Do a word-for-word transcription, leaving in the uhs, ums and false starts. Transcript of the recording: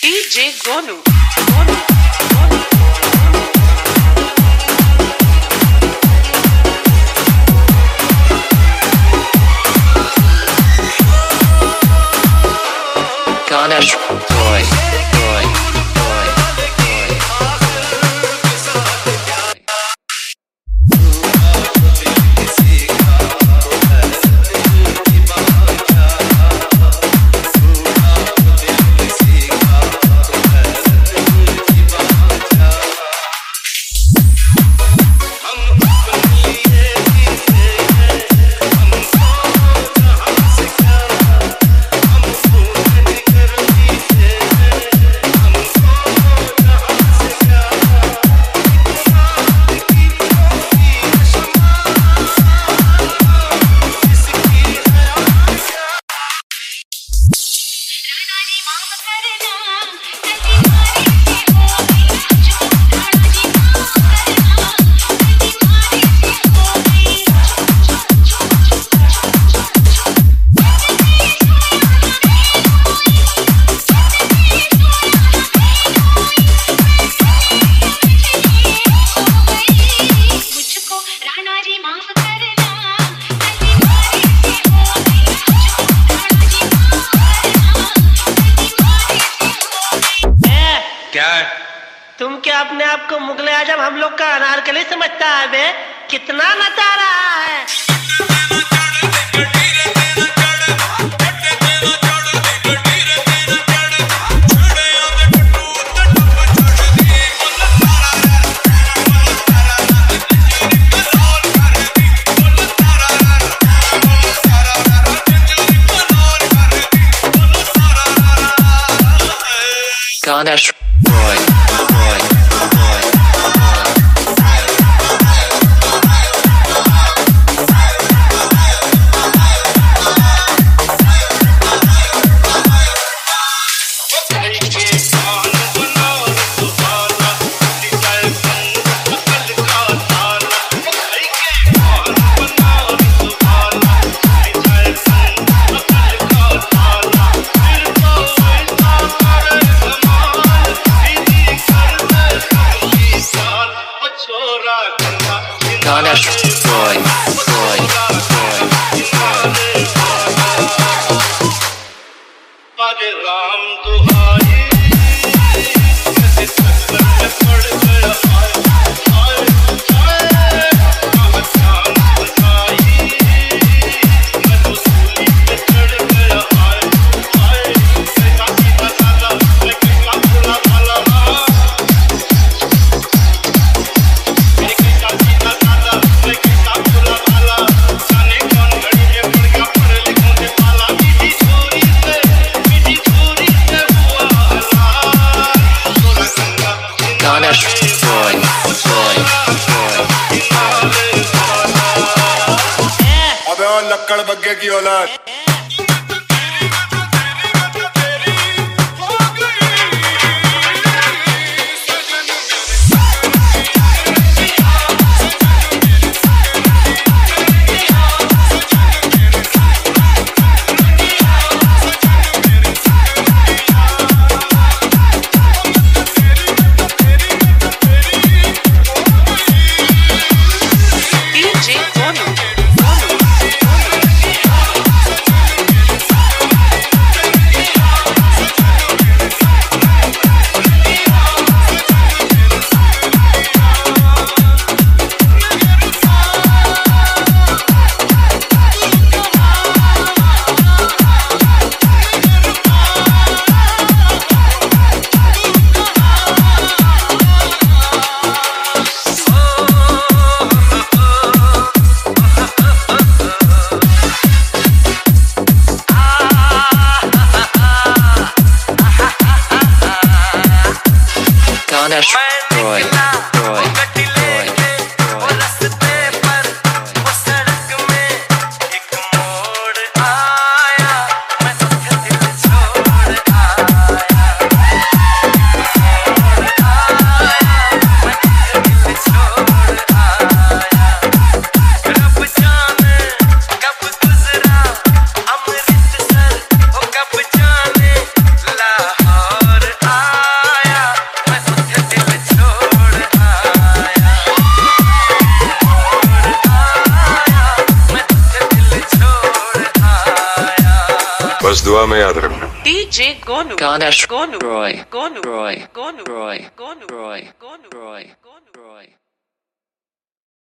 DJ Gonu Gonu Gonu Ganesh Roy Roy Roy तुम क्या अपने आप को मुगले आजम हम लोग का अनारकली समझता है बे? कितना नचा रहा है। Ganesh Roy Roy Ganesh Roy Roy Hare Ram duhai kaise sakkar mein pad gaya hai hai hai kahtan batayi main to suli pe chad gaya hai hai kaisa seedha sada main kaisa bhola bhala mere kaisa seedha sada main kaisa bhola bhala जाने कौन घड़ी में पड़ गया पढ़े लिखों से पाला मीठी छोरी से मीठी छोरी से हुआ हालात सोना गंगा Ganesh Roy Roy अबे और लक्कड़ बग्गे की औलाद DJ Gonu Ganesh Roy Roy Amritsar ओ कब जाने लाहौर आ बस दुआ में याद रखना। DJ Gonu Ganesh Gonu Roy Gonu Roy Gonu Roy Gonu Roy Gonu Roy Gonu Roy Roy